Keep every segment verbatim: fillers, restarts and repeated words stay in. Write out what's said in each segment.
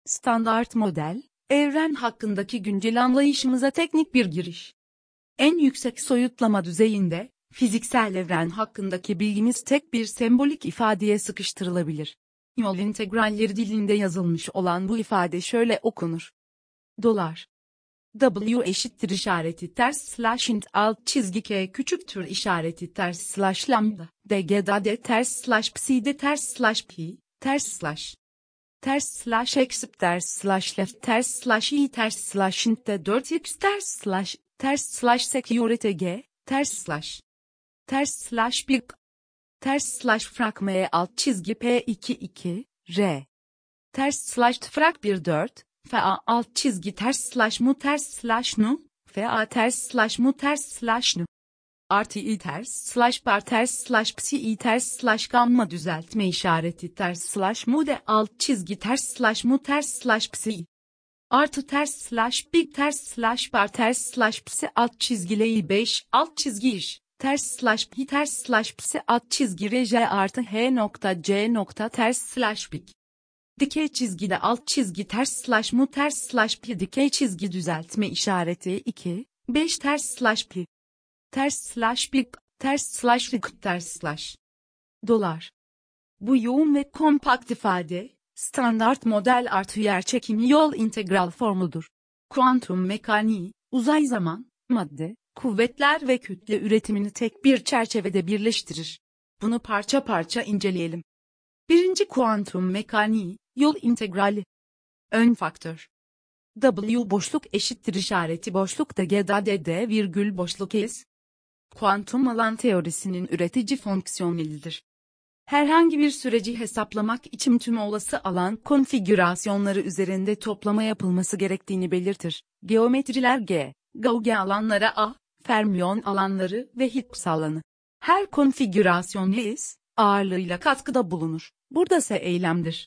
Standart model, evren hakkındaki güncel anlayışımıza teknik bir giriş. En yüksek soyutlama düzeyinde, fiziksel evren hakkındaki bilgimiz tek bir sembolik ifadeye sıkıştırılabilir. Yol integralleri dilinde yazılmış olan bu ifade şöyle okunur. Dolar. W eşittir işareti ters slash int alt çizgi k küçüktür işareti ters slash lambda. Dg da d ters slash psi d ters slash pi, ters slash. Ters slash exip ters slash left ters slash i ters slash int de dört x ters slash, ters slash security g, ters slash. Ters slash bir, ters slash frak m alt çizgi p iki iki, r. Ters slash frak bir dört, fa alt çizgi ters slash mu ters slash nu, fa ters slash mu ters slash nu. Artı i ters slash bar ters slash psi i ters slash gamma düzeltme işareti ters slash mu de alt çizgi ters slash mu ters slash psi. Artı ters slash big ters slash bar ters slash psi alt çizgi i beş alt çizgi iş. Ters slash pi ters slash psi alt çizgi rj artı h nokta c nokta ters slash big. Dikey çizgide alt çizgi ters slash mu ters slash pi dikey çizgi düzeltme işareti iki, beş ters slash pi. Ters slash big, ters slash rig ters slash. Dolar. Bu yoğun ve kompakt ifade, standart model artı yerçekimi yol integral formudur. Kuantum mekaniği, uzay zaman, madde, kuvvetler ve kütle üretimini tek bir çerçevede birleştirir. Bunu parça parça inceleyelim. Birinci kuantum mekaniği, yol integrali. Ön faktör. W boşluk eşittir işareti boşlukta G da D D virgül boşluk S. Kuantum alan teorisinin üretici fonksiyonelidir. Herhangi bir süreci hesaplamak için tüm olası alan konfigürasyonları üzerinde toplama yapılması gerektiğini belirtir. Geometriler G, Gauge alanlara A, fermiyon alanları ve Higgs alanı. Her konfigürasyon S, ağırlığıyla katkıda bulunur. Buradası eylemdir.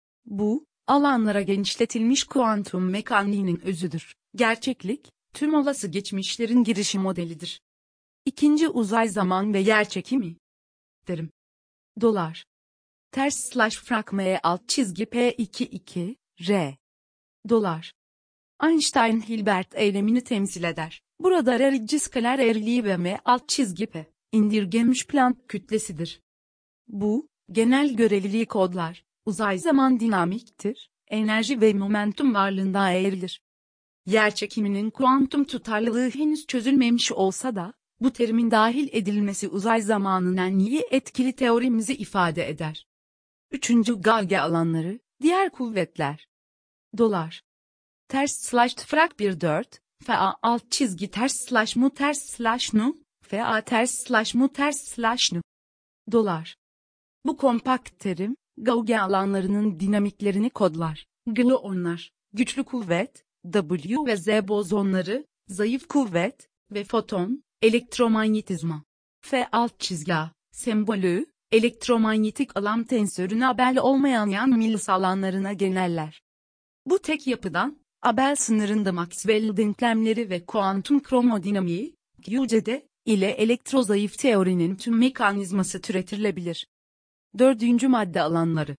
Bu, alanlara genişletilmiş kuantum mekaniğinin özüdür. Gerçeklik, tüm olası geçmişlerin girişi modelidir. İkinci uzay zaman ve yerçekimi. Derim. Dolar. Ters slash frak m alt çizgi p iki iki, r. Dolar. Einstein-Hilbert eylemini temsil eder. Burada R skaler eğriliği ve m alt çizgi p, indirgenmiş Planck kütlesidir. Bu, genel göreliliği kodlar. Uzay zaman dinamiktir, enerji ve momentum varlığında eğrilir. Yerçekiminin kuantum tutarlılığı henüz çözülmemiş olsa da, bu terimin dahil edilmesi uzay zamanın en iyi etkili teorimizi ifade eder. Üçüncü Gauge alanları, diğer kuvvetler. Dolar. Ters slash frak bir dört, fa alt çizgi ters slash mu ters slash nu, fa ters slash mu ters slash nu. Dolar. Bu kompakt terim, Gauge alanlarının dinamiklerini kodlar. Gluonlar, güçlü kuvvet, W ve Z bozonları, zayıf kuvvet ve foton, elektromanyetizma. F alt çizgi A, sembolü, elektromanyetik alan tensörün Abel olmayan yan Mills alanlarına geneller. Bu tek yapıdan, Abel sınırında Maxwell denklemleri ve kuantum kromodinamiği, Q C D, ile elektrozayıf teorinin tüm mekanizması türetilebilir. Dördüncü madde alanları.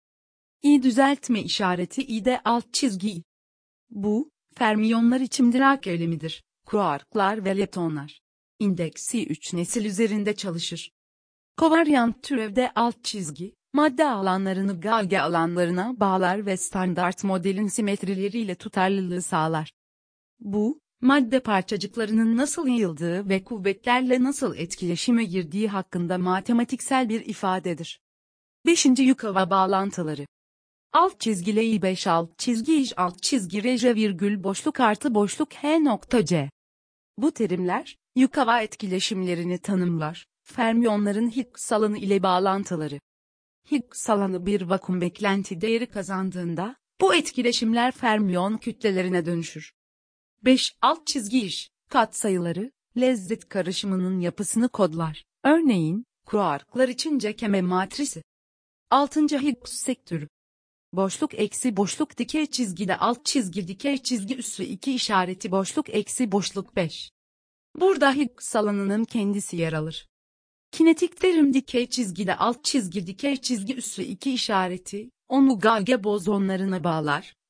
İ düzeltme işareti İ'de alt çizgi. Bu, fermiyonlar için Dirac eylemidir. Kuarklar ve leptonlar. İndeksi üç nesil üzerinde çalışır. Kovaryant türevde alt çizgi, madde alanlarını Gauge alanlarına bağlar ve standart modelin simetrileriyle tutarlılığı sağlar. Bu, madde parçacıklarının nasıl yayıldığı ve kuvvetlerle nasıl etkileşime girdiği hakkında matematiksel bir ifadedir. Beşinci Yukawa bağlantıları. Alt çizgi L beş alt çizgi iş alt çizgi reje virgül boşluk artı boşluk H nokta C. Bu terimler, Yukawa etkileşimlerini tanımlar, fermiyonların Higgs alanı ile bağlantıları. Higgs alanı bir vakum beklenti değeri kazandığında, bu etkileşimler fermiyon kütlelerine dönüşür. beş alt çizgi iş, katsayıları, lezzet karışımının yapısını kodlar. Örneğin, kuarklar için Cekeme matrisi. altıncı Higgs sektörü. Boşluk eksi boşluk dikey çizgide alt çizgi dikey çizgi üssü iki işareti boşluk eksi boşluk beş. Burada Higgs alanının kendisi yer alır. Kinetik terim dikey çizgide alt çizgi dikey çizgi üssü iki işareti, onu Gauge bozonlarına bağlar,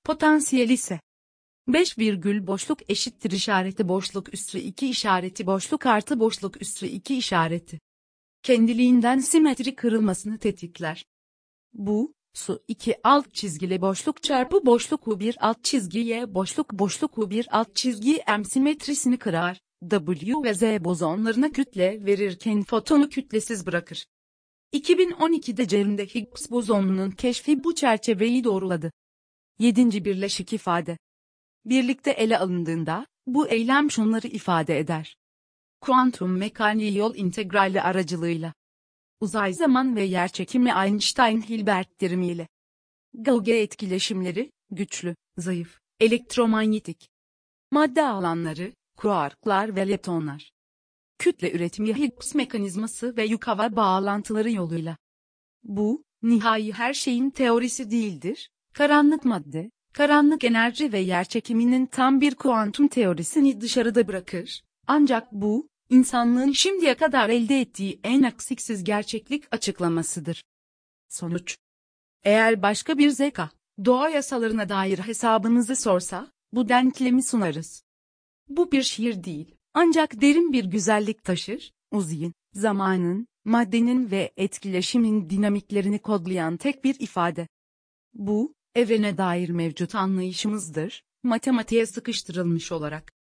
Potansiyel ise beş virgül boşluk eşittir işareti boşluk üstü iki işareti boşluk artı boşluk üstü iki işareti. Kendiliğinden simetri kırılmasını tetikler. Bu, su iki alt çizgili boşluk çarpı boşluk U bir alt çizgi Y boşluk boşluk U bir alt çizgi M simetrisini kırar, W ve Z bozonlarına kütle verirken fotonu kütlesiz bırakır. iki bin on ikide Cerinde Higgs bozonunun keşfi bu çerçeveyi doğruladı. Yedinci birleşik ifade. Birlikte ele alındığında, bu eylem şunları ifade eder. Kuantum mekaniği yol integrali aracılığıyla. Uzay zaman ve yerçekimi Einstein-Hilbert terimiyle. Gauge etkileşimleri, güçlü, zayıf, elektromanyetik. Madde alanları, kuarklar ve leptonlar. Kütle üretimi Higgs mekanizması ve yük-hava bağlantıları yoluyla. Bu, nihai her şeyin teorisi değildir, karanlık madde, karanlık enerji ve yerçekiminin tam bir kuantum teorisini dışarıda bırakır, ancak bu, insanlığın şimdiye kadar elde ettiği en eksiksiz gerçeklik açıklamasıdır. Sonuç. Eğer başka bir zeka, doğa yasalarına dair hesabınızı sorsa, bu denklemi sunarız. Bu bir şiir değil, ancak derin bir güzellik taşır, uzayin, zamanın, maddenin ve etkileşimin dinamiklerini kodlayan tek bir ifade. Bu, evrene dair mevcut anlayışımızdır, matematiğe sıkıştırılmış olarak.